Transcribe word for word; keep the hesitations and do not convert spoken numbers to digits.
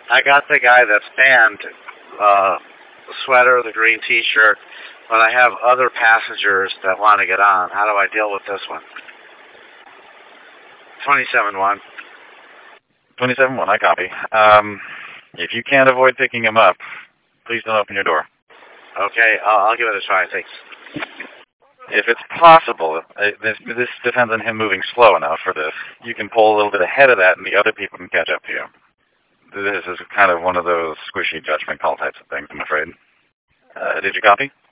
I got the guy that's banned, uh, the sweater, the green t-shirt, but I have other passengers that want to get on. How do I deal with this one? twenty-seven one. twenty-seven one, I copy. Um, if you can't avoid picking him up, please don't open your door. Okay, I'll, I'll give it a try, thanks. If it's possible, uh, this, this depends on him moving slow enough for this. You can pull a little bit ahead of that and the other people can catch up to you. This is kind of one of those squishy judgment call types of things, I'm afraid. Uh, did you copy?